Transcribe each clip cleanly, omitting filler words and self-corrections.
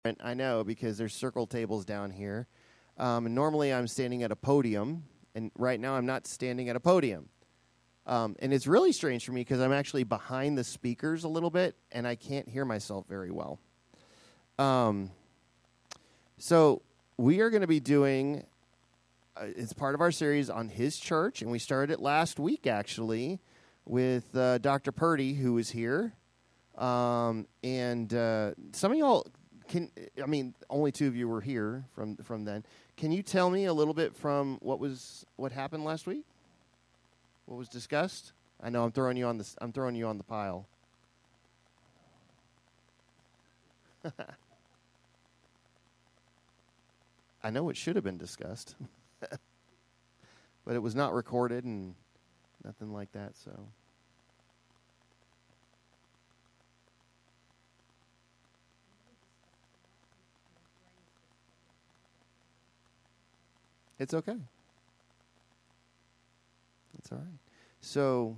I know, because there's circle tables down here. And normally I'm standing at a podium, and right now I'm not standing at a podium. And it's really strange for me because I'm actually behind the speakers a little bit, and I can't hear myself very well. So we are going to be doing, it's part of our series on his church, and we started it last week, actually, with Dr. Purdy, who was here. And some of y'all only two of you were here from then. Can you tell me a little bit from what happened last week? What was discussed? I know I'm throwing you on the pile. I know it should have been discussed, but it was not recorded and nothing like that, so. It's okay. It's all right. So,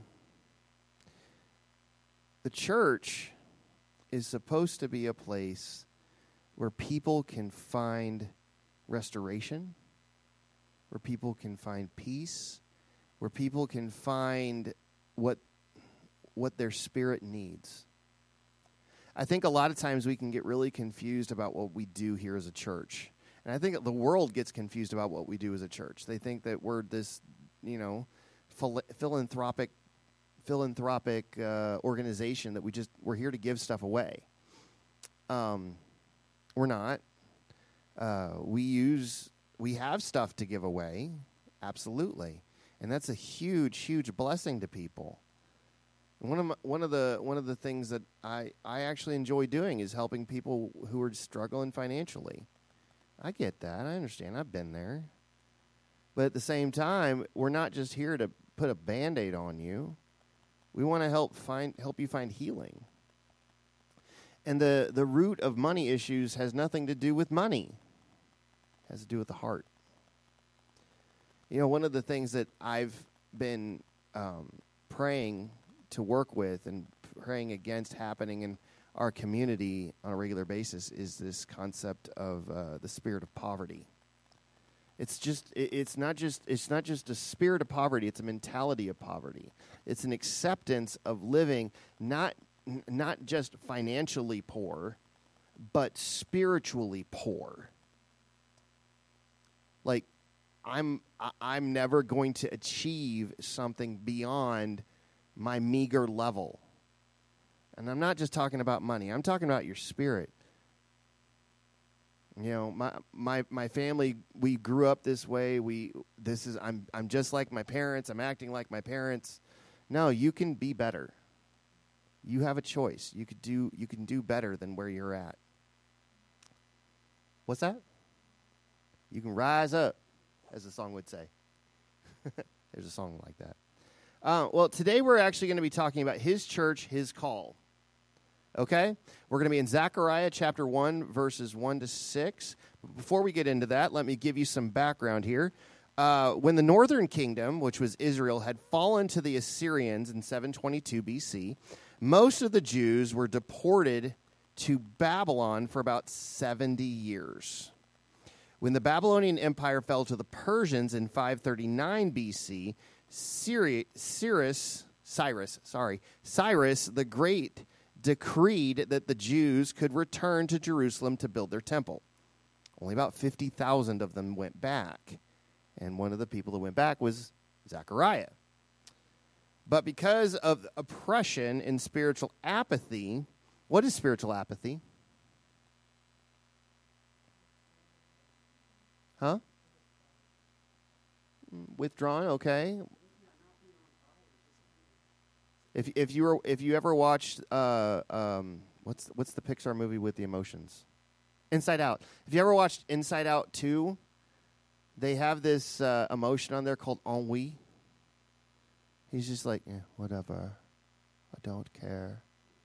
the church is supposed to be a place where people can find restoration, where people can find peace, where people can find what their spirit needs. I think a lot of times we can get really confused about what we do here as a church. And I think the world gets confused about what we do as a church. They think that we're this, philanthropic organization that we're here to give stuff away. We're not. We have stuff to give away, absolutely, and that's a huge, huge blessing to people. And one of the things that I actually enjoy doing is helping people who are struggling financially. I get that. I understand. I've been there. But at the same time, we're not just here to put a Band-Aid on you. We want to help you find healing. And the root of money issues has nothing to do with money. It has to do with the heart. One of the things that I've been praying to work with and praying against happening in our community on a regular basis is this concept of the spirit of poverty. It's not just a spirit of poverty, it's a mentality of poverty. It's an acceptance of living not just financially poor, but spiritually poor. Like I'm never going to achieve something beyond my meager level. And I'm not just talking about money. I'm talking about your spirit. My family, we grew up this way. I'm just like my parents. I'm acting like my parents. No, you can be better. You have a choice. You can do better than where you're at. What's that? You can rise up, as the song would say. There's a song like that. Well, today we're actually going to be talking about his church, his call. Okay? We're going to be in Zechariah chapter 1, verses 1 to 6. But before we get into that, let me give you some background here. When the northern kingdom, which was Israel, had fallen to the Assyrians in 722 BC, most of the Jews were deported to Babylon for about 70 years. When the Babylonian Empire fell to the Persians in 539 BC, Cyrus the Great decreed that the Jews could return to Jerusalem to build their temple. Only about 50,000 of them went back, and one of the people that went back was Zechariah. But because of oppression and spiritual apathy, what is spiritual apathy? Huh? Withdrawn, okay. If you ever watched what's the Pixar movie with the emotions? Inside Out. If you ever watched Inside Out 2, they have this emotion on there called ennui. He's just like, whatever. I don't care.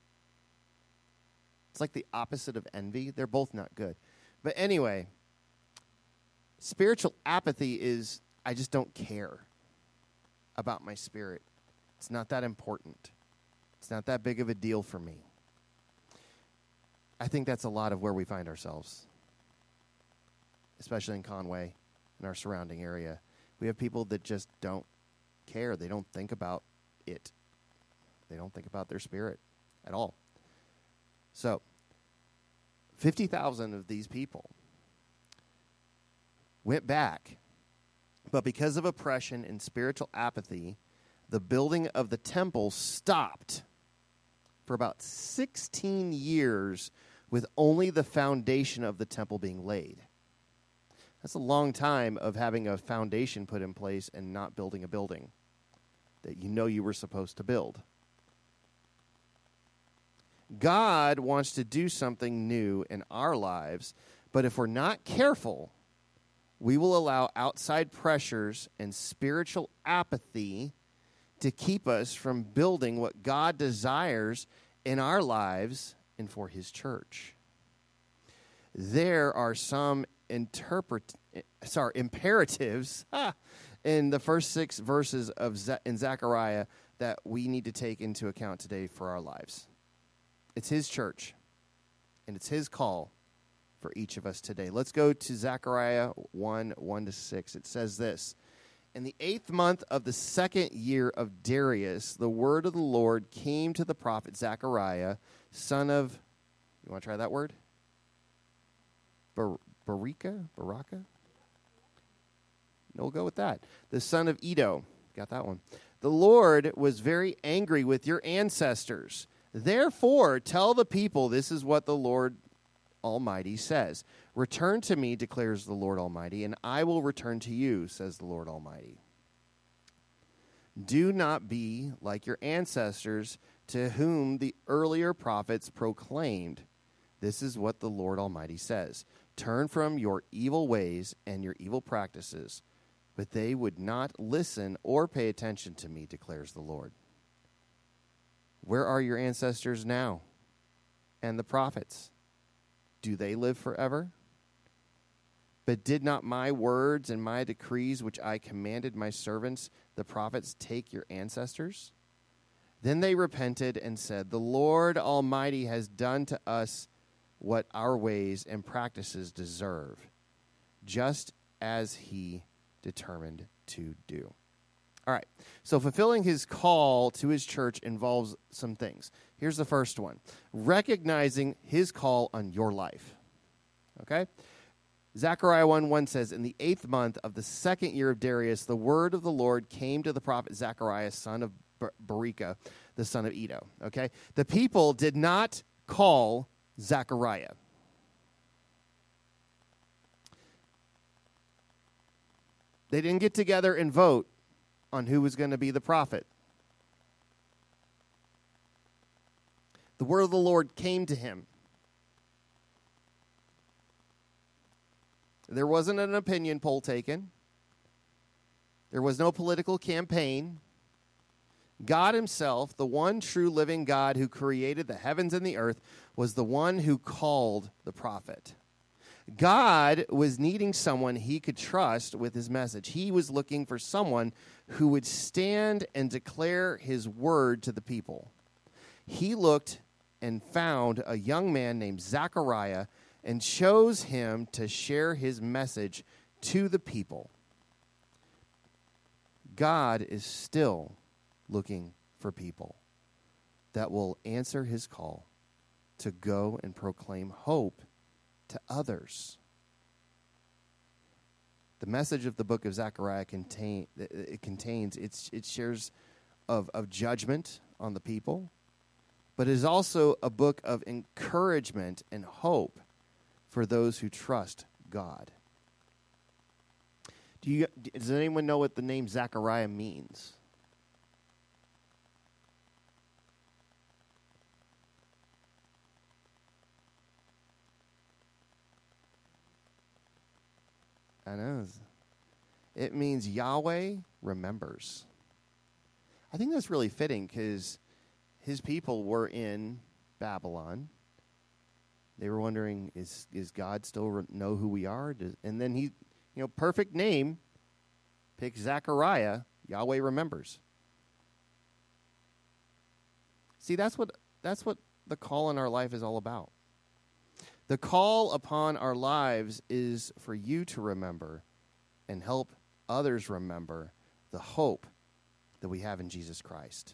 It's like the opposite of envy. They're both not good. But anyway, spiritual apathy is I just don't care about my spirit. It's not that important. It's not that big of a deal for me. I think that's a lot of where we find ourselves, especially in Conway and our surrounding area. We have people that just don't care. They don't think about it. They don't think about their spirit at all. So, 50,000 of these people went back, but because of oppression and spiritual apathy, the building of the temple stopped for about 16 years with only the foundation of the temple being laid. That's a long time of having a foundation put in place and not building a building that you know you were supposed to build. God wants to do something new in our lives, but if we're not careful, we will allow outside pressures and spiritual apathy to keep us from building what God desires in our lives and for his church. There are some imperatives in the first 6 verses of in Zechariah that we need to take into account today for our lives. It's his church, and it's his call for each of us today. Let's go to Zechariah 1:1-6. It says this: In the 8th month of the 2nd year of Darius, the word of the Lord came to the prophet Zechariah, son of, you want to try that word? Baraka? No, we'll go with that. The son of Edo. Got that one. The Lord was very angry with your ancestors. Therefore, tell the people, this is what the Lord Almighty says. Return to me, declares the Lord Almighty, and I will return to you, says the Lord Almighty. Do not be like your ancestors, to whom the earlier prophets proclaimed. This is what the Lord Almighty says. Turn from your evil ways and your evil practices. But they would not listen or pay attention to me, declares the Lord. Where are your ancestors now? And the prophets? Do they live forever? But did not my words and my decrees, which I commanded my servants, the prophets, take your ancestors? Then they repented and said, the Lord Almighty has done to us what our ways and practices deserve, just as he determined to do. All right, so fulfilling his call to his church involves some things. Here's the first one: recognizing his call on your life. Okay? Zechariah 1:1 says, in the 8th month of the 2nd year of Darius, the word of the Lord came to the prophet Zechariah, son of Baraka, the son of Edo. Okay? The people did not call Zechariah. They didn't get together and vote on who was going to be the prophet. The word of the Lord came to him. There wasn't an opinion poll taken. There was no political campaign. God himself, the one true living God who created the heavens and the earth, was the one who called the prophet. God was needing someone he could trust with his message. He was looking for someone who would stand and declare his word to the people. He looked and found a young man named Zechariah and chose him to share his message to the people. God is still looking for people that will answer his call to go and proclaim hope to others. The message of the book of Zechariah it shares of judgment on the people, but it is also a book of encouragement and hope for those who trust God. Does anyone know what the name Zechariah means? I know. It means Yahweh remembers. I think that's really fitting because his people were in Babylon. They were wondering, is God still know who we are? And then he, perfect name, picks Zechariah, Yahweh remembers. See, that's what the call in our life is all about. The call upon our lives is for you to remember and help others remember the hope that we have in Jesus Christ.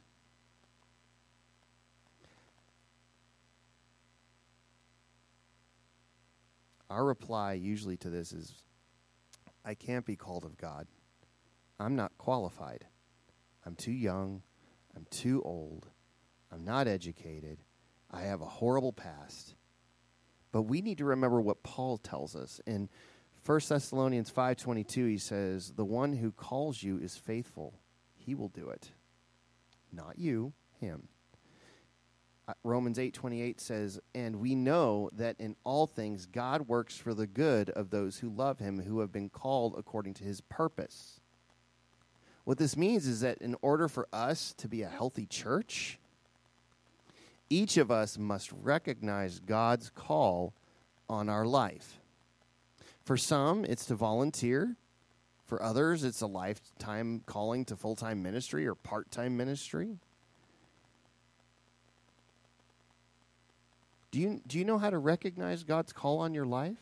Our reply usually to this is, I can't be called of God. I'm not qualified. I'm too young. I'm too old. I'm not educated. I have a horrible past. But we need to remember what Paul tells us. In 1 Thessalonians 5:22, he says, the one who calls you is faithful. He will do it. Not you, him. Romans 8:28 says, and we know that in all things God works for the good of those who love him, who have been called according to his purpose. What this means is that in order for us to be a healthy church, each of us must recognize God's call on our life. For some, it's to volunteer. For others, it's a lifetime calling to full-time ministry or part-time ministry. Do you know how to recognize God's call on your life?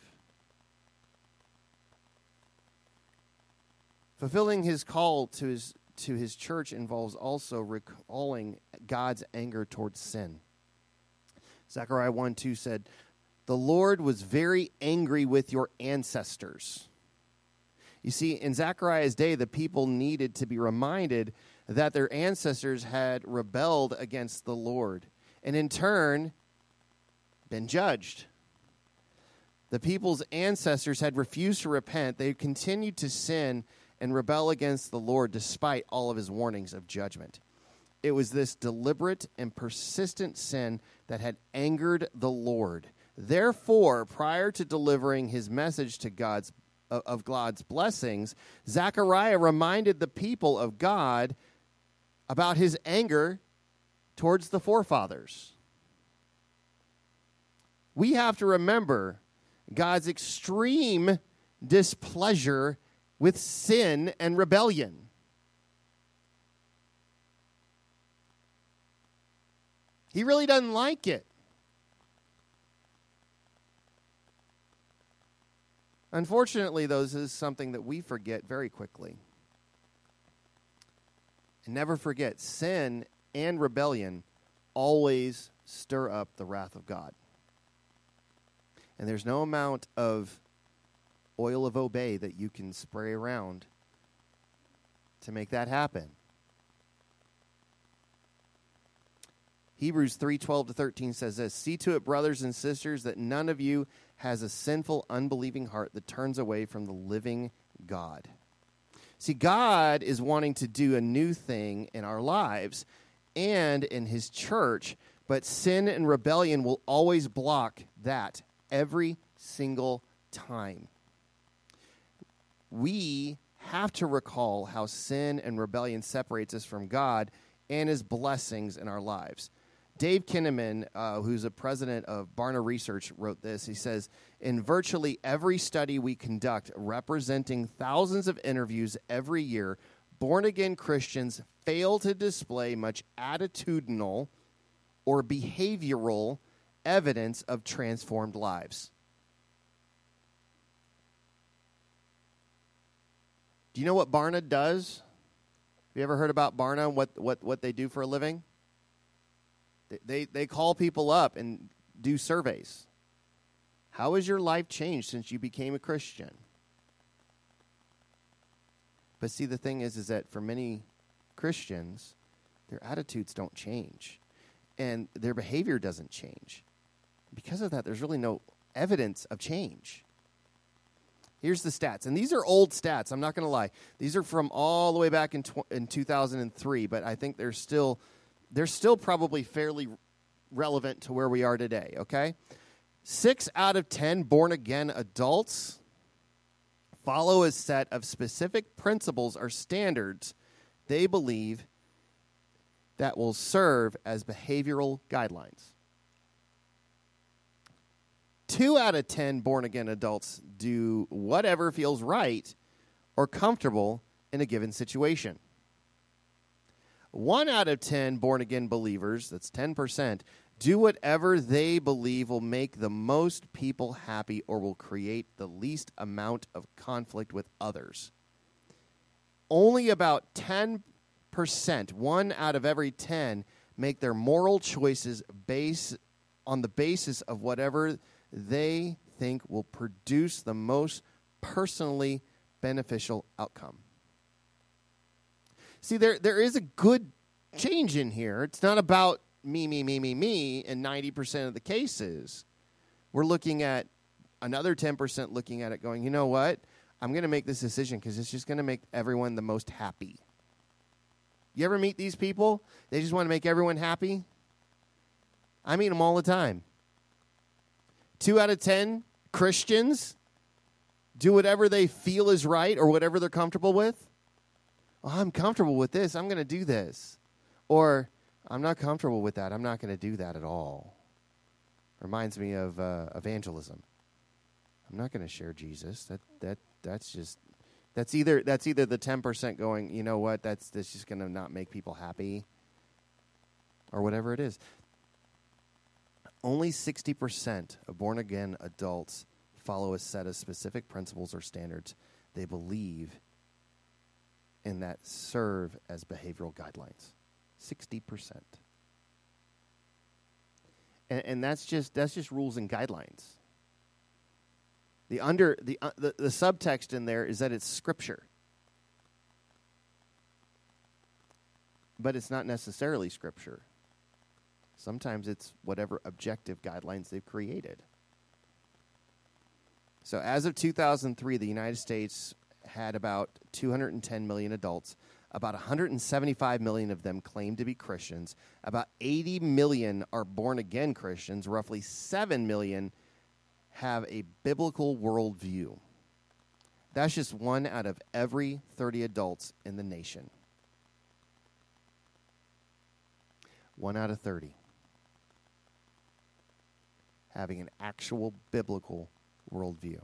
Fulfilling his call to his church involves also recalling God's anger towards sin. Zechariah 1:2 said, the Lord was very angry with your ancestors. You see, in Zechariah's day, the people needed to be reminded that their ancestors had rebelled against the Lord, and in turn, been judged. The people's ancestors had refused to repent. They continued to sin and rebel against the Lord despite all of his warnings of judgment. It was this deliberate and persistent sin that had angered the Lord. Therefore, prior to delivering his message to God's blessings, Zechariah reminded the people of God about his anger towards the forefathers. We have to remember God's extreme displeasure with sin and rebellion. He really doesn't like it. Unfortunately, though, this is something that we forget very quickly. And never forget, sin and rebellion always stir up the wrath of God. And there's no amount of oil of obey that you can spray around to make that happen. Hebrews 3:12-13 says this, see to it, brothers and sisters, that none of you has a sinful, unbelieving heart that turns away from the living God. See, God is wanting to do a new thing in our lives and in his church, but sin and rebellion will always block that every single time. We have to recall how sin and rebellion separates us from God and his blessings in our lives. Dave Kinnaman, who's a president of Barna Research, wrote this. He says, in virtually every study we conduct representing thousands of interviews every year, born-again Christians fail to display much attitudinal or behavioral evidence of transformed lives. Do you know what Barna does? Have you ever heard about Barna, what they do for a living? They call people up and do surveys. How has your life changed since you became a Christian? But see, the thing is that for many Christians, their attitudes don't change. And their behavior doesn't change. Because of that, there's really no evidence of change. Here's the stats. And these are old stats. I'm not going to lie. These are from all the way back in 2003. But I think they're still probably fairly relevant to where we are today, okay? 6 out of 10 born-again adults follow a set of specific principles or standards they believe that will serve as behavioral guidelines. 2 out of 10 born-again adults do whatever feels right or comfortable in a given situation. 1 out of 10 born-again believers, that's 10%, do whatever they believe will make the most people happy or will create the least amount of conflict with others. Only about 10%, 1 out of every 10, make their moral choices based on the basis of whatever they think will produce the most personally beneficial outcome. See, there is a good change in here. It's not about me in 90% of the cases. We're looking at another 10% looking at it going, you know what? I'm going to make this decision because it's just going to make everyone the most happy. You ever meet these people? They just want to make everyone happy? I meet them all the time. 2 out of 10 Christians do whatever they feel is right or whatever they're comfortable with. Well, I'm comfortable with this. I'm going to do this. Or, I'm not comfortable with that. I'm not going to do that at all. Reminds me of evangelism. I'm not going to share Jesus. That's either the 10% going, you know what, that's just going to not make people happy, or whatever it is. Only 60% of born-again adults follow a set of specific principles or standards they believe in that serve as behavioral guidelines. 60%. And that's just rules and guidelines. The subtext in there is that it's Scripture. But it's not necessarily Scripture. Sometimes it's whatever objective guidelines they've created. So as of 2003, the United States had about 210 million adults. About 175 million of them claim to be Christians. About 80 million are born-again Christians. Roughly 7 million have a biblical worldview. That's just 1 out of every 30 adults in the nation. 1 out of 30 having an actual biblical worldview.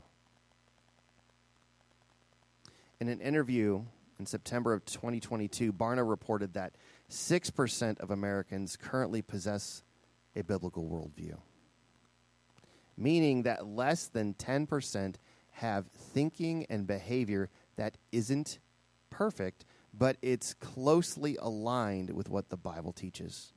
In an interview in September of 2022, Barna reported that 6% of Americans currently possess a biblical worldview, meaning that less than 10% have thinking and behavior that isn't perfect, but it's closely aligned with what the Bible teaches.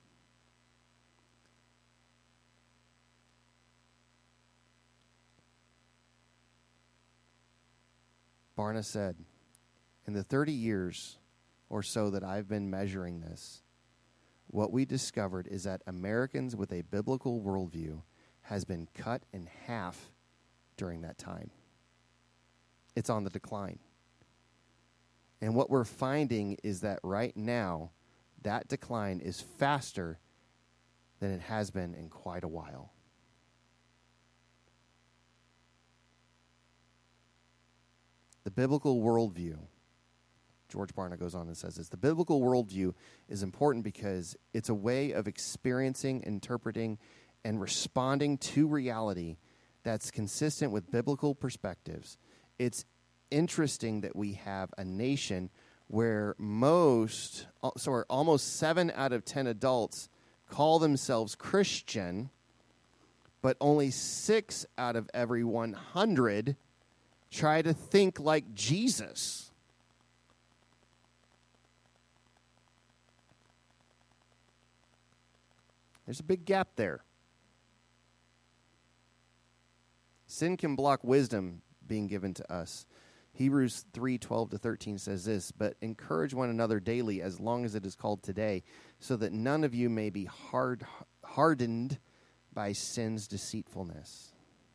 Barna said, in the 30 years or so that I've been measuring this, what we discovered is that Americans with a biblical worldview has been cut in half during that time. It's on the decline. And what we're finding is that right now, that decline is faster than it has been in quite a while. The biblical worldview, George Barna goes on and says this, the biblical worldview is important because it's a way of experiencing, interpreting, and responding to reality that's consistent with biblical perspectives. It's interesting that we have a nation where almost 7 out of 10 adults call themselves Christian, but only 6 out of every 100 try to think like Jesus. There's a big gap there. Sin can block wisdom being given to us. Hebrews 3:12-13 says this, but encourage one another daily as long as it is called today, so that none of you may be hardened by sin's deceitfulness.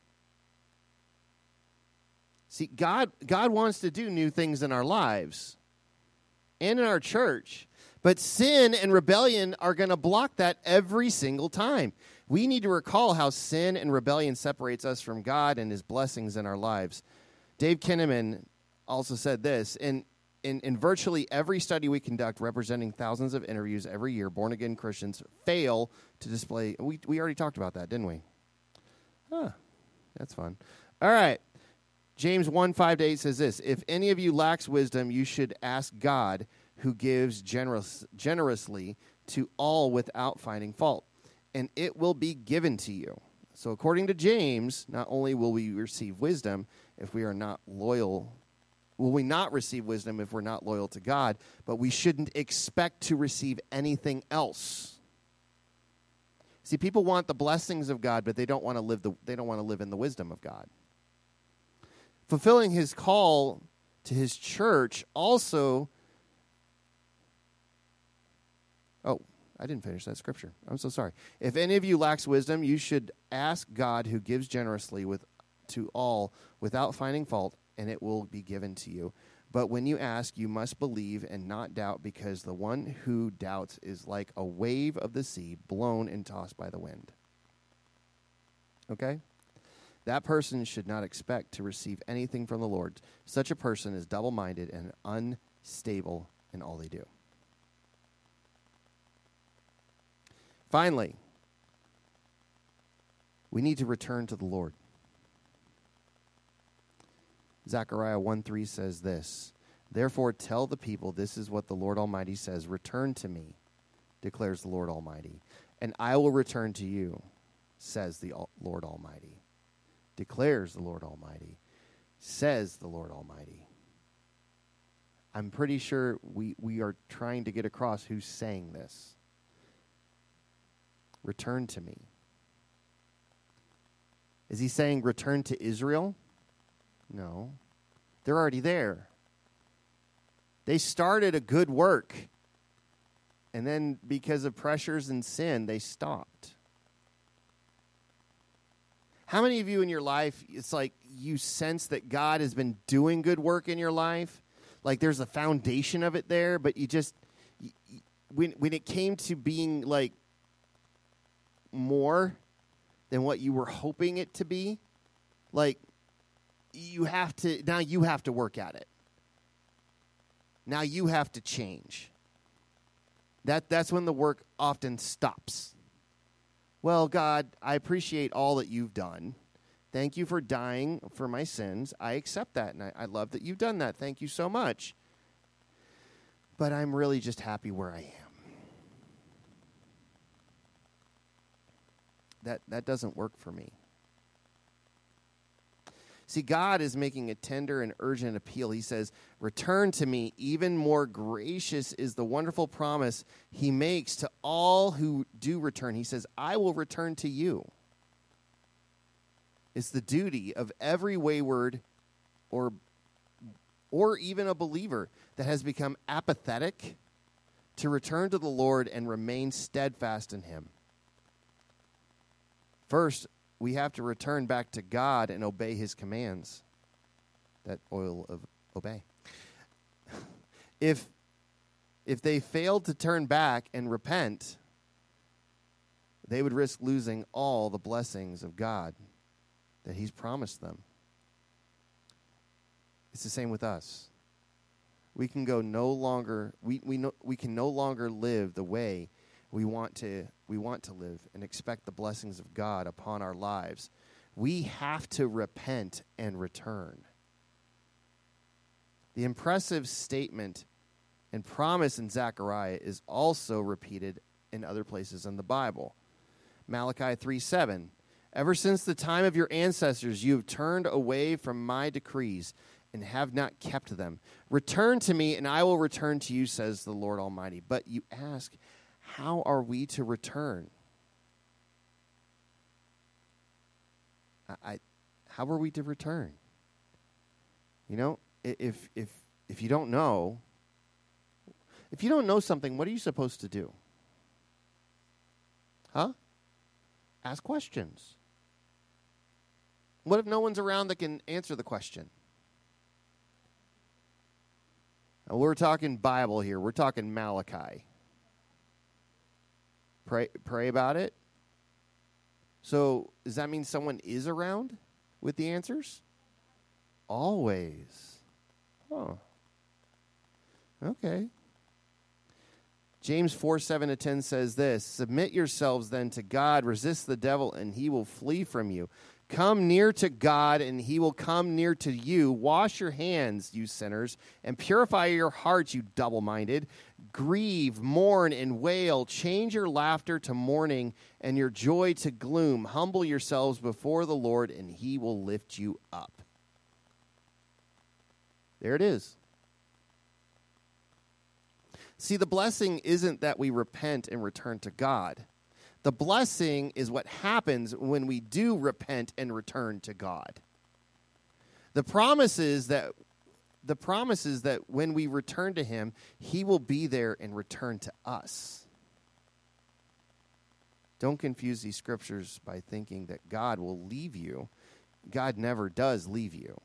See, God wants to do new things in our lives and in our church, but sin and rebellion are going to block that every single time. We need to recall how sin and rebellion separates us from God and his blessings in our lives. Dave Kinnaman also said this, in virtually every study we conduct representing thousands of interviews every year, born-again Christians fail to display. We already talked about that, didn't we? Huh, that's fun. All right. James 1:5-8 says this, if any of you lacks wisdom, you should ask God, who gives generously to all without finding fault, and it will be given to you. So according to James, not only will we receive wisdom if we are not loyal, will we not receive wisdom if we're not loyal to God, but we shouldn't expect to receive anything else. See, people want the blessings of God, but they don't want to live in the wisdom of God. Fulfilling his call to his church also. Oh, I didn't finish that scripture. I'm so sorry. If any of you lacks wisdom, you should ask God, who gives generously to all without finding fault, and it will be given to you. But when you ask, you must believe and not doubt, because the one who doubts is like a wave of the sea, blown and tossed by the wind. Okay? That person should not expect to receive anything from the Lord. Such a person is double-minded and unstable in all they do. Finally, we need to return to the Lord. Zechariah 1:3 says this, "Therefore tell the people, this is what the Lord Almighty says, return to me, declares the Lord Almighty, and I will return to you, says the Lord Almighty." Declares the Lord Almighty, says the Lord Almighty. I'm pretty sure we are trying to get across who's saying this. Return to me. Is he saying return to Israel? No. They're already there. They started a good work, and then because of pressures and sin, they stopped. How many of you in your life, it's like you sense that God has been doing good work in your life? Like there's a foundation of it there, but when it came to being like more than what you were hoping it to be, like you have to work at it. Now you have to change. That's when the work often stops. Well, God, I appreciate all that you've done. Thank you for dying for my sins. I accept that, and I love that you've done that. Thank you so much. But I'm really just happy where I am. That doesn't work for me. See, God is making a tender and urgent appeal. He says, return to me. Even more gracious is the wonderful promise he makes to all who do return. He says, I will return to you. It's the duty of every wayward or even a believer that has become apathetic to return to the Lord and remain steadfast in him. First, we have to return back to God and obey his commands. That oil of obey. If they failed to turn back and repent, they would risk losing all the blessings of God that he's promised them. It's the same with us. We can no longer live the way we want to live and expect the blessings of God upon our lives. We have to repent and return. The impressive statement and promise in Zechariah is also repeated in other places in the Bible. Malachi 3:7, ever since the time of your ancestors you have turned away from my decrees and have not kept them. Return to me and I will return to you, says the Lord Almighty. But you ask, how are we to return? How are we to return? You know, if you don't know, something, what are you supposed to do? Huh? Ask questions. What if no one's around that can answer the question? Now, we're talking Bible here. We're talking Malachi. Pray about it. So does that mean someone is around with the answers? Always. Oh. Okay. James 4:7-10 says this, submit yourselves then to God, resist the devil, and he will flee from you. Come near to God, and he will come near to you. Wash your hands, you sinners, and purify your hearts, you double-minded. Grieve, mourn, and wail. Change your laughter to mourning and your joy to gloom. Humble yourselves before the Lord, and he will lift you up. There it is. See, the blessing isn't that we repent and return to God. The blessing is what happens when we do repent and return to God. The promise is that when we return to him, he will be there and return to us. Don't confuse these scriptures by thinking that God will leave you. God never does leave you.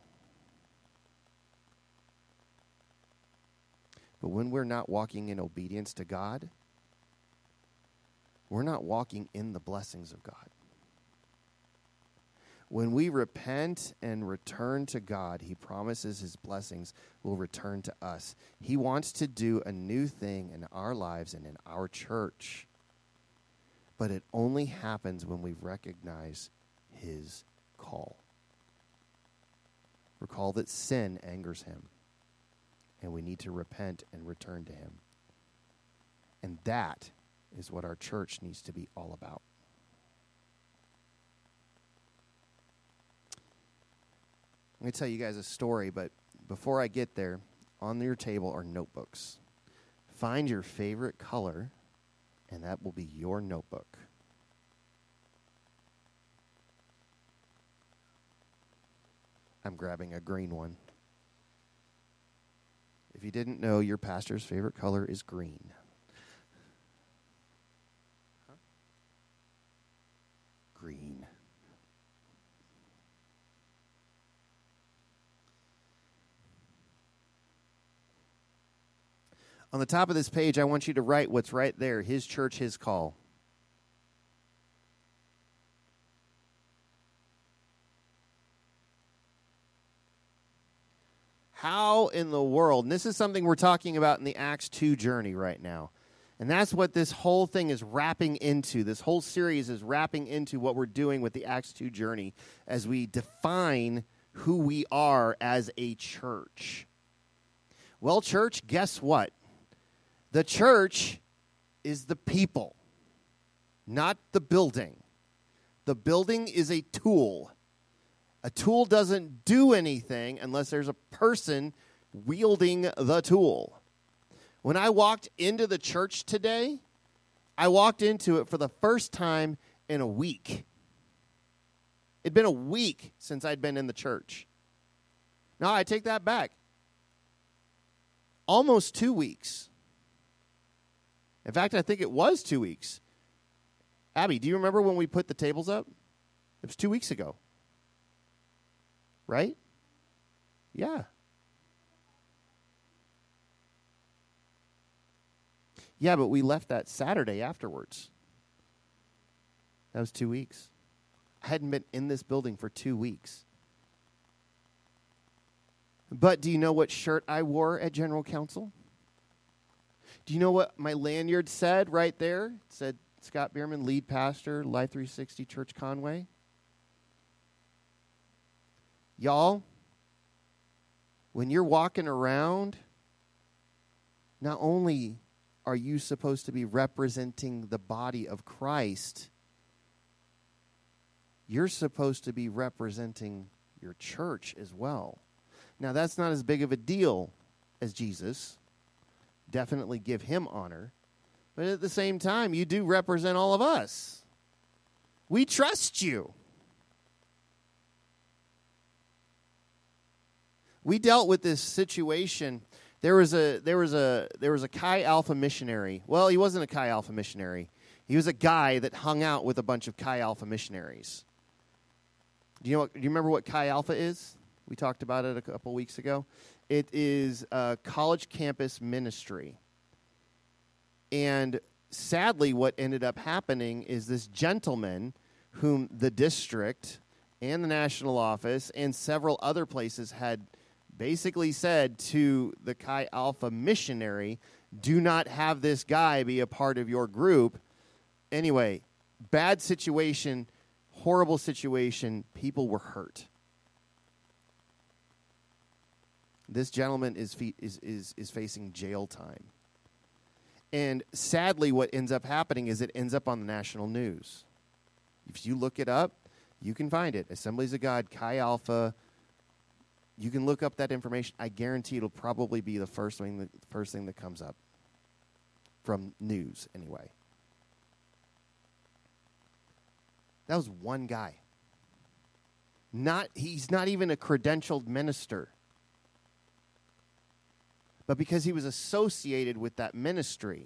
But when we're not walking in obedience to God, we're not walking in the blessings of God. When we repent and return to God, he promises his blessings will return to us. He wants to do a new thing in our lives and in our church. But it only happens when we recognize his call. Recall that sin angers him, and we need to repent and return to him. And that is what our church needs to be all about. I'm going to tell you guys a story, but before I get there, on your table are notebooks. Find your favorite color, and that will be your notebook. I'm grabbing a green one. If you didn't know, your pastor's favorite color is green. Green. On the top of this page, I want you to write what's right there. His church, his call. How in the world, and this is something we're talking about in the Acts 2 journey right now. And that's what this whole thing is wrapping into. This whole series is wrapping into what we're doing with the Acts 2 journey as we define who we are as a church. Well, church, guess what? The church is the people, not the building. The building is a tool. A tool doesn't do anything unless there's a person wielding the tool. When I walked into the church today, I walked into it for the first time in a week. It'd been a week since I'd been in the church. No, I take that back. Almost 2 weeks. In fact, I think it was 2 weeks. Abby, do you remember when we put the tables up? It was 2 weeks ago. Right? Yeah. Yeah, but we left that Saturday afterwards. That was 2 weeks. I hadn't been in this building for 2 weeks. But do you know what shirt I wore at General Council? Do you know what my lanyard said right there? It said, Scott Bierman, lead pastor, Life 360 Church Conway. Y'all, when you're walking around, not only are you supposed to be representing the body of Christ, you're supposed to be representing your church as well. Now, that's not as big of a deal as Jesus. Definitely give him honor. But at the same time, you do represent all of us. We trust you. We dealt with this situation. There was a Chi Alpha missionary. Well, he wasn't a Chi Alpha missionary. He was a guy that hung out with a bunch of Chi Alpha missionaries. Do you remember what Chi Alpha is? We talked about it a couple weeks ago. It is a college campus ministry. And sadly, what ended up happening is this gentleman whom the district and the national office and several other places had basically said to the Chi Alpha missionary, do not have this guy be a part of your group. Anyway, bad situation, horrible situation. People were hurt. This gentleman is facing jail time. And sadly, what ends up happening is it ends up on the national news. If you look it up, you can find it. Assemblies of God, Chi Alpha. You can look up that information. I guarantee it'll probably be the first thing that comes up from news, anyway. That was one guy. He's not even a credentialed minister. But because he was associated with that ministry,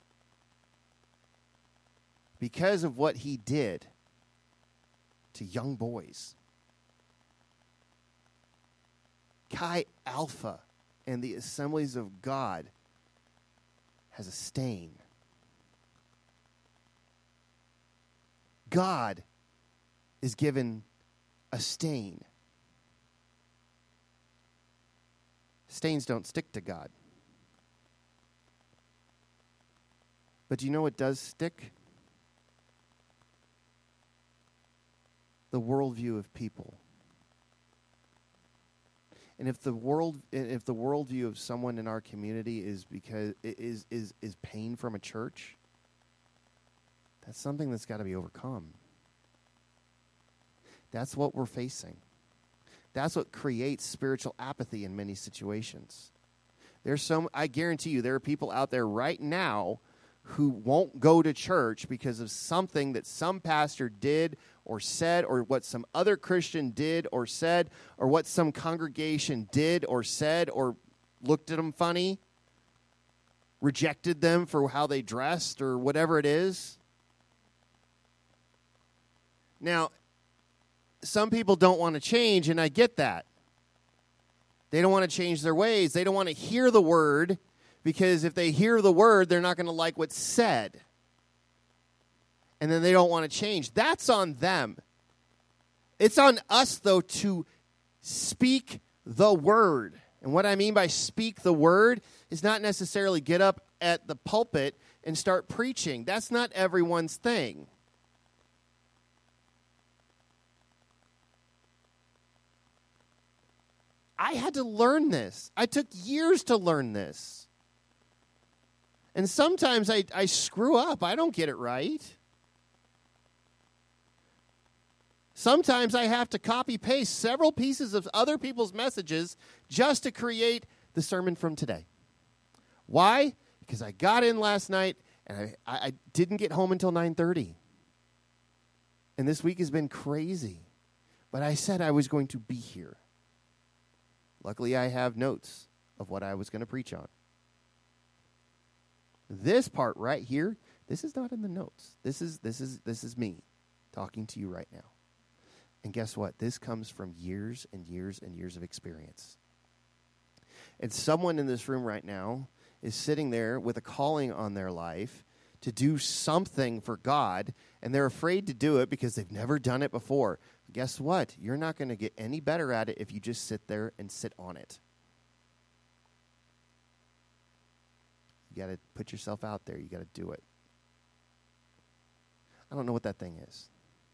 because of what he did to young boys, Chi Alpha and the Assemblies of God has a stain. God is given a stain. Stains don't stick to God. But do you know what does stick? The worldview of people. And if the worldview of someone in our community is pain from a church, that's something that's got to be overcome. That's what we're facing. That's what creates spiritual apathy in many situations. I guarantee you, there are people out there right now who won't go to church because of something that some pastor did or said, or what some other Christian did or said, or what some congregation did or said, or looked at them funny, rejected them for how they dressed, or whatever it is. Now, some people don't want to change, and I get that. They don't want to change their ways. They don't want to hear the word, because if they hear the word, they're not going to like what's said. And then they don't want to change. That's on them. It's on us, though, to speak the word. And what I mean by speak the word is not necessarily get up at the pulpit and start preaching. That's not everyone's thing. I had to learn this. I took years to learn this. And sometimes I screw up. I don't get it right. Sometimes I have to copy-paste several pieces of other people's messages just to create the sermon from today. Why? Because I got in last night, and I didn't get home until 9:30. And this week has been crazy. But I said I was going to be here. Luckily, I have notes of what I was going to preach on. This part right here, this is not in the notes. This is me talking to you right now. And guess what? This comes from years and years and years of experience. And someone in this room right now is sitting there with a calling on their life to do something for God, and they're afraid to do it because they've never done it before. Guess what? You're not going to get any better at it if you just sit there and sit on it. You got to put yourself out there. You got to do it. I don't know what that thing is.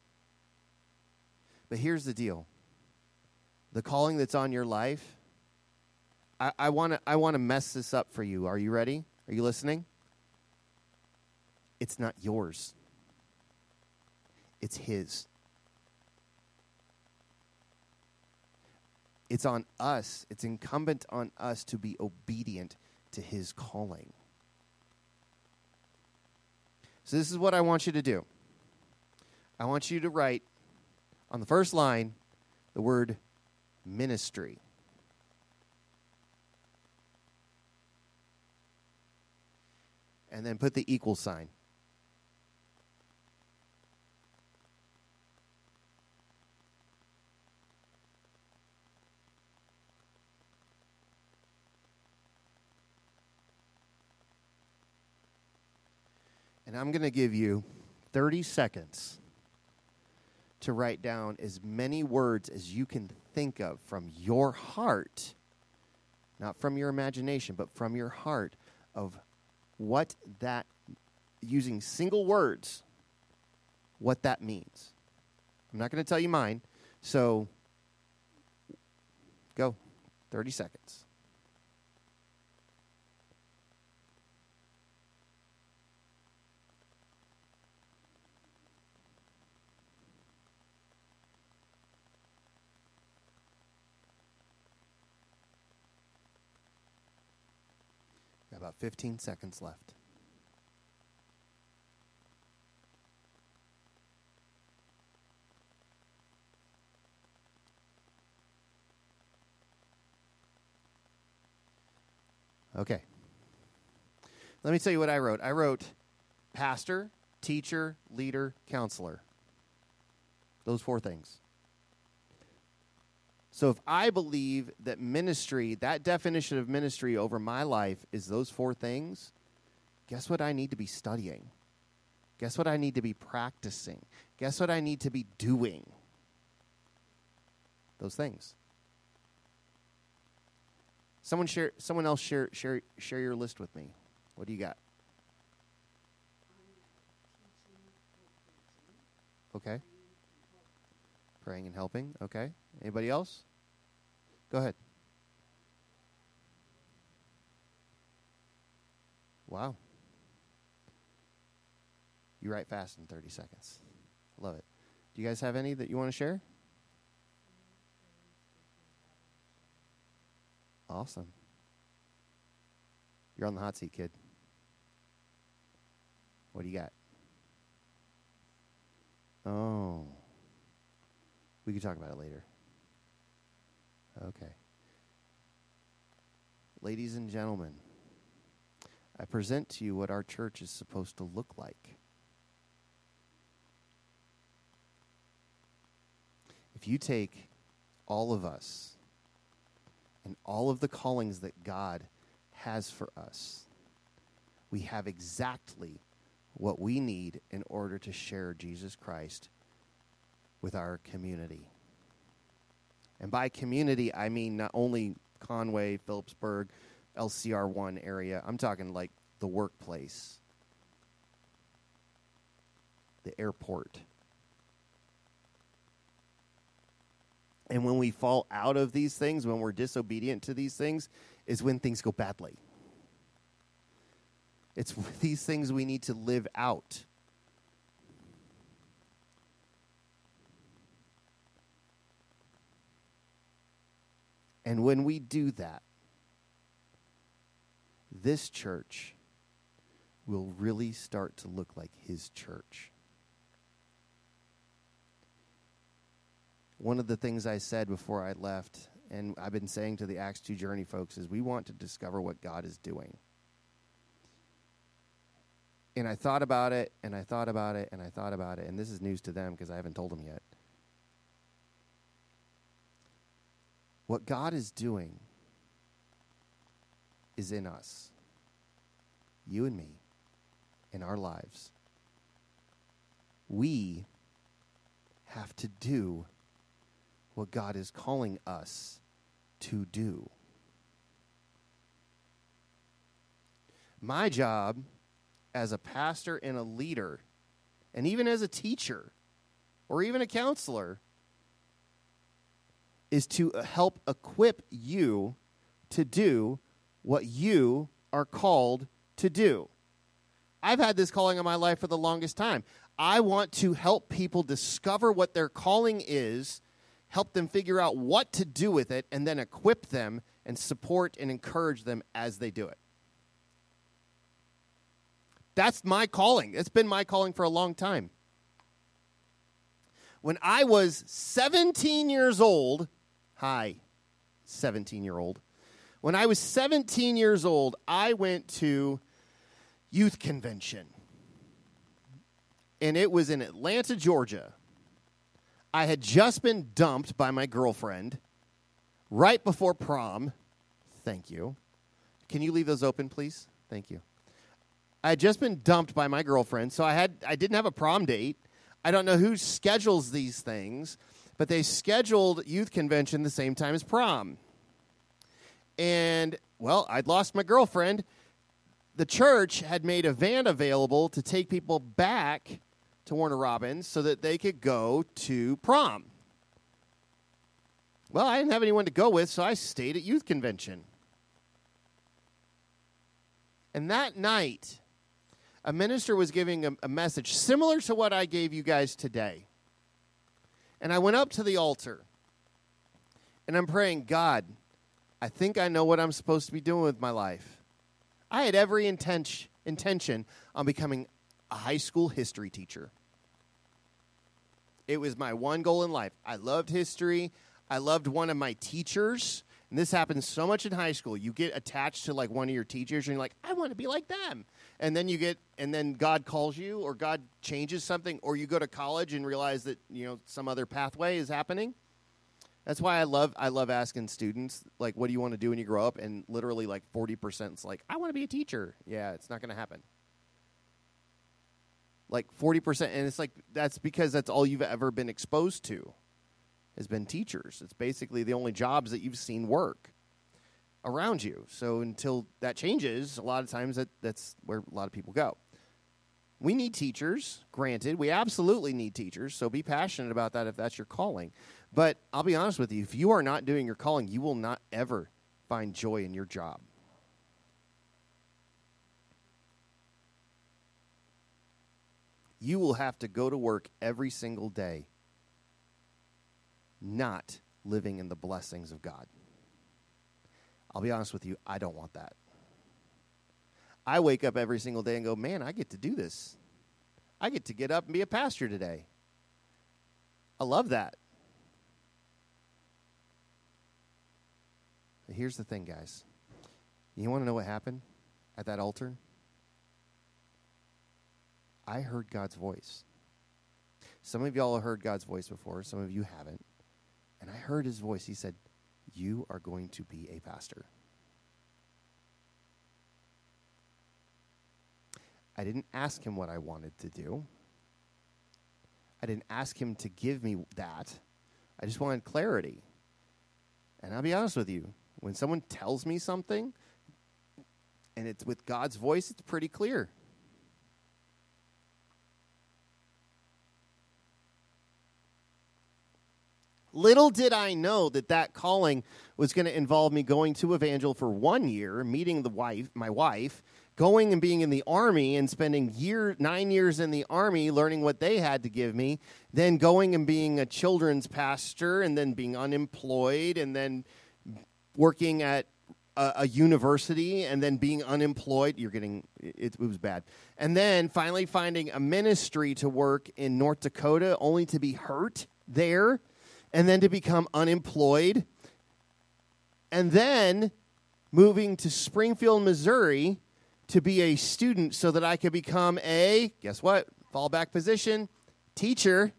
But here's the deal. The calling that's on your life, I want to mess this up for you. Are you ready? Are you listening? It's not yours. It's His. It's on us. It's incumbent on us to be obedient to His calling. So this is what I want you to do. I want you to write on the first line the word ministry. And then put the equal sign. And I'm going to give you 30 seconds to write down as many words as you can think of from your heart, not from your imagination, but from your heart, of what that, using single words, what that means. I'm not going to tell you mine. So, go. 30 seconds. Got about 15 seconds left. Okay. Let me tell you what I wrote. I wrote pastor, teacher, leader, counselor. Those 4 things. So if I believe that ministry, that definition of ministry over my life is those 4 things, guess what I need to be studying? Guess what I need to be practicing? Guess what I need to be doing? Those things. Someone else share your list with me. What do you got? Okay. Praying and helping. Okay. Anybody else? Go ahead. Wow. You write fast in 30 seconds. Love it. Do you guys have any that you want to share? Awesome. You're on the hot seat, kid. What do you got? Oh. We can talk about it later. Okay. Ladies and gentlemen, I present to you what our church is supposed to look like. If you take all of us and all of the callings that God has for us, we have exactly what we need in order to share Jesus Christ with our community. And by community, I mean not only Conway, Phillipsburg, LCR1 area. I'm talking like the workplace, the airport. And when we fall out of these things, when we're disobedient to these things, is when things go badly. It's these things we need to live out. And when we do that, this church will really start to look like his church. One of the things I said before I left, and I've been saying to the Acts 2 Journey folks, is we want to discover what God is doing. And I thought about it, and I thought about it, and I thought about it, and this is news to them because I haven't told them yet. What God is doing is in us, you and me, in our lives. We have to do what God is calling us to do. My job as a pastor and a leader, and even as a teacher, or even a counselor, is to help equip you to do what you are called to do. I've had this calling on my life for the longest time. I want to help people discover what their calling is, help them figure out what to do with it, and then equip them and support and encourage them as they do it. That's my calling. It's been my calling for a long time. When I was 17 years old, 17-year-old. When I was 17 years old, I went to youth convention. And it was in Atlanta, Georgia. I had just been dumped by my girlfriend right before prom. Thank you. Can you leave those open, please? Thank you. I had just been dumped by my girlfriend, so I didn't have a prom date. I don't know who schedules these things, but they scheduled youth convention the same time as prom. And, well, I'd lost my girlfriend. The church had made a van available to take people back to Warner Robins so that they could go to prom. Well, I didn't have anyone to go with, so I stayed at youth convention. And that night, a minister was giving a message similar to what I gave you guys today. And I went up to the altar, and I'm praying, God, I think I know what I'm supposed to be doing with my life. I had every intention on becoming a high school history teacher. It was my one goal in life. I loved history. I loved one of my teachers. And this happens so much in high school. You get attached to like one of your teachers and you're like, I want to be like them. And then God calls you or God changes something, or you go to college and realize that, some other pathway is happening. That's why I love asking students, like, what do you want to do when you grow up? And literally like 40% is like, I want to be a teacher. Yeah, it's not going to happen. Like 40%. And it's like, that's because that's all you've ever been exposed to has been teachers. It's basically the only jobs that you've seen work around you. So until that changes, a lot of times that's where a lot of people go. We need teachers, granted. We absolutely need teachers, so be passionate about that if that's your calling. But I'll be honest with you, if you are not doing your calling, you will not ever find joy in your job. You will have to go to work every single day not living in the blessings of God. I'll be honest with you, I don't want that. I wake up every single day and go, man, I get to do this. I get to get up and be a pastor today. I love that. But here's the thing, guys. You want to know what happened at that altar? I heard God's voice. Some of y'all have heard God's voice before. Some of you haven't. And I heard his voice. He said, you are going to be a pastor. I didn't ask him what I wanted to do. I didn't ask him to give me that. I just wanted clarity. And I'll be honest with you, when someone tells me something and it's with God's voice, it's pretty clear. Little did I know that calling was going to involve me going to Evangel for 1 year, meeting my wife, going and being in the Army and spending 9 years in the Army learning what they had to give me, then going and being a children's pastor, and then being unemployed, and then working at a university, and then being unemployed. It was bad. And then finally finding a ministry to work in North Dakota, only to be hurt there, and then to become unemployed, and then moving to Springfield, Missouri to be a student so that I could become guess what, fallback position, teacher,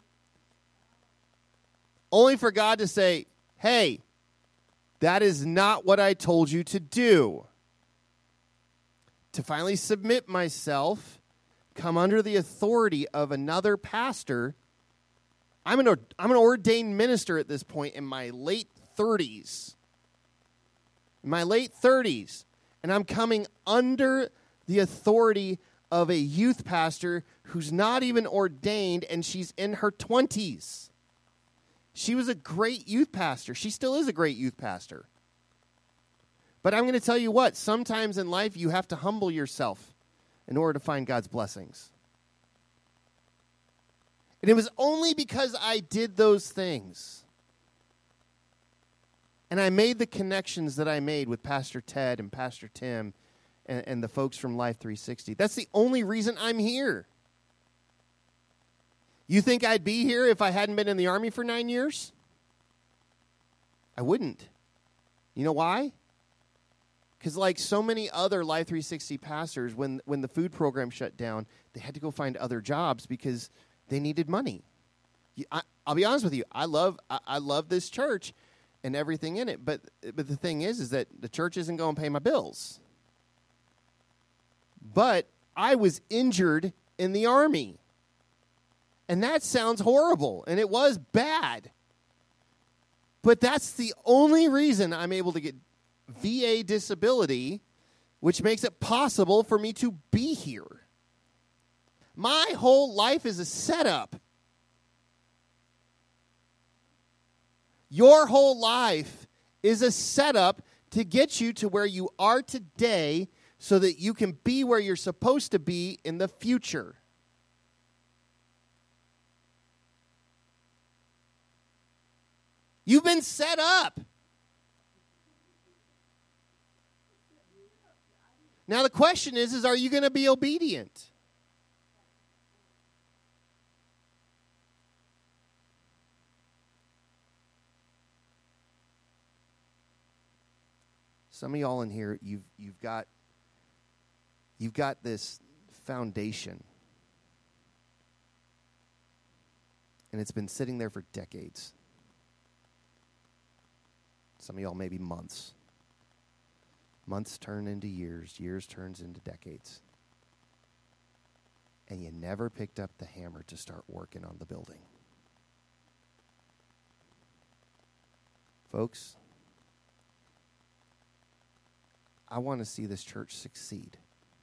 only for God to say, hey, that is not what I told you to do. To finally submit myself, come under the authority of another pastor. I'm an ordained minister at this point in my late 30s. And I'm coming under the authority of a youth pastor who's not even ordained, and she's in her 20s. She was a great youth pastor. She still is a great youth pastor. But I'm going to tell you what, sometimes in life you have to humble yourself in order to find God's blessings. And it was only because I did those things and I made the connections that I made with Pastor Ted and Pastor Tim and the folks from Life 360. That's the only reason I'm here. You think I'd be here if I hadn't been in the Army for 9 years? I wouldn't. You know why? Because like so many other Life 360 pastors, when the food program shut down, they had to go find other jobs because they needed money. I'll be honest with you. I love this church and everything in it, but the thing is that the church isn't going to pay my bills. But I was injured in the Army, and that sounds horrible, and it was bad. But that's the only reason I'm able to get VA disability, which makes it possible for me to be here. My whole life is a setup. Your whole life is a setup to get you to where you are today so that you can be where you're supposed to be in the future. You've been set up. Now the question is are you going to be obedient? Some of y'all in here, you've got this foundation, and it's been sitting there for decades. Some of y'all maybe months. Months turn into years. Years turns into decades. And you never picked up the hammer to start working on the building. Folks, I want to see this church succeed.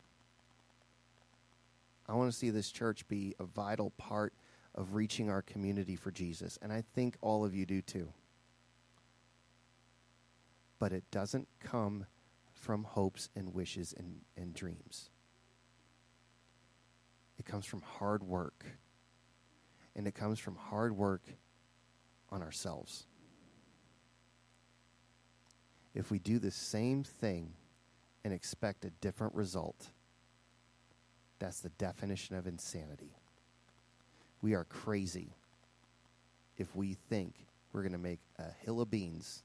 I want to see this church be a vital part of reaching our community for Jesus. And I think all of you do too. But it doesn't come from hopes and wishes and dreams. It comes from hard work. And it comes from hard work on ourselves. If we do the same thing and expect a different result, that's the definition of insanity. We are crazy if we think we're going to make a hill of beans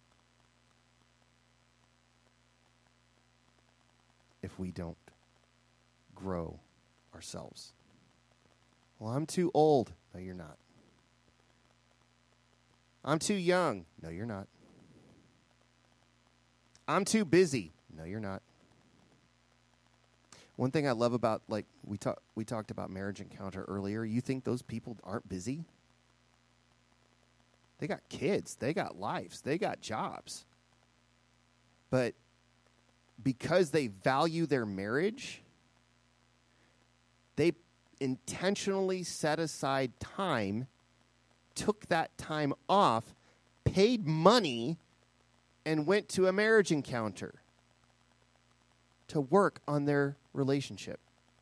if we don't grow ourselves. Well, I'm too old. No, you're not. I'm too young. No, you're not. I'm too busy. No, you're not. One thing I love about, like, we talked about Marriage Encounter earlier. You think those people aren't busy? They got kids. They got lives. They got jobs. But because they value their marriage, they intentionally set aside time, took that time off, paid money, and went to a marriage encounter to work on their relationship.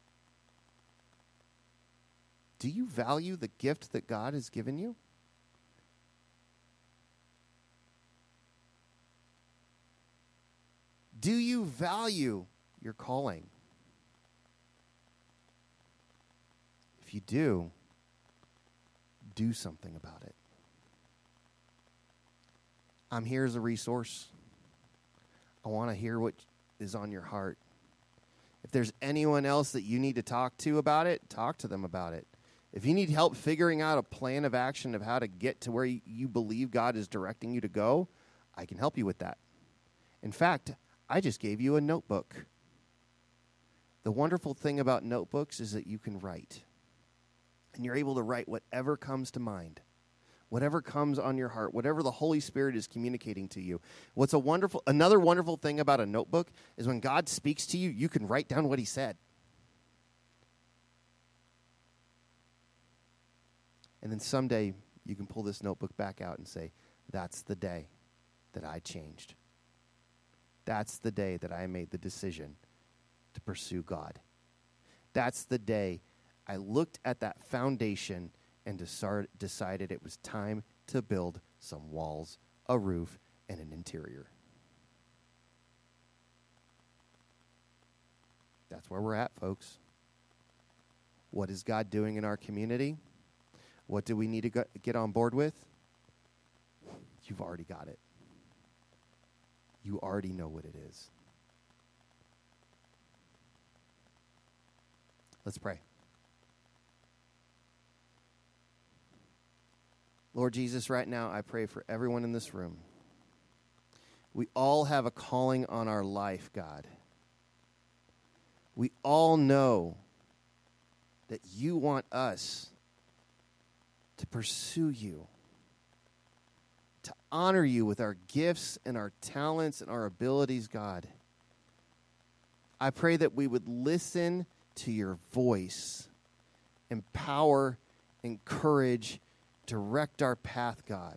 Do you value the gift that God has given you? Do you value your calling? If you do something about it. I'm here as a resource. I want to hear what is on your heart. If there's anyone else that you need to talk to about it, talk to them about it. If you need help figuring out a plan of action of how to get to where you believe God is directing you to go, I can help you with that. In fact, I just gave you a notebook. The wonderful thing about notebooks is that you can write. And you're able to write whatever comes to mind. Whatever comes on your heart, whatever the Holy Spirit is communicating to you. Another wonderful thing about a notebook is when God speaks to you, you can write down what he said. And then someday you can pull this notebook back out and say, that's the day that I changed. That's the day that I made the decision to pursue God. That's the day I looked at that foundation and decided it was time to build some walls, a roof, and an interior. That's where we're at, folks. What is God doing in our community? What do we need to get on board with? You've already got it. You already know what it is. Let's pray. Lord Jesus, right now I pray for everyone in this room. We all have a calling on our life, God. We all know that you want us to pursue you, to honor you with our gifts and our talents and our abilities, God. I pray that we would listen to your voice empower, encourage, direct our path, God.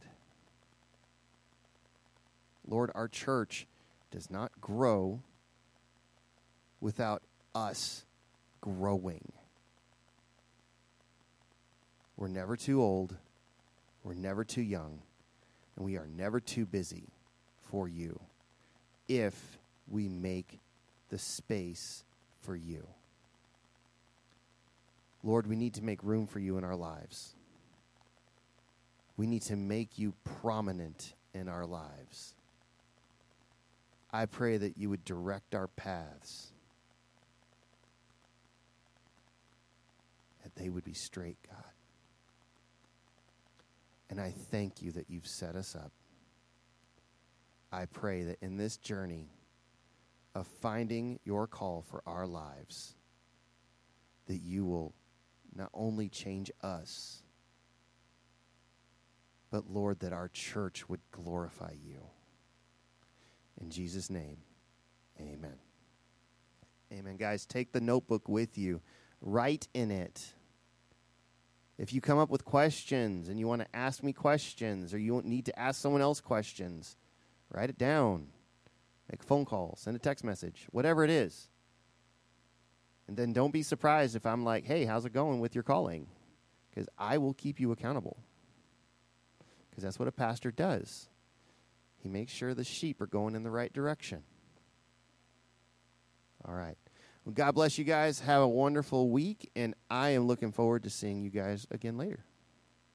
Lord, our church does not grow without us growing. We're never too old, we're never too young, and we are never too busy for you if we make the space for you. Lord, we need to make room for you in our lives. We need to make you prominent in our lives. I pray that you would direct our paths, that they would be straight, God. And I thank you that you've set us up. I pray that in this journey of finding your call for our lives, that you will not only change us, but Lord, that our church would glorify you. In Jesus' name, amen. Amen. Guys, take the notebook with you. Write in it. If you come up with questions and you want to ask me questions or you need to ask someone else questions, write it down. Make a phone call, send a text message, whatever it is. And then don't be surprised if I'm like, hey, how's it going with your calling? Because I will keep you accountable. Because that's what a pastor does. He makes sure the sheep are going in the right direction. All right. Well, God bless you guys. Have a wonderful week, and I am looking forward to seeing you guys again later.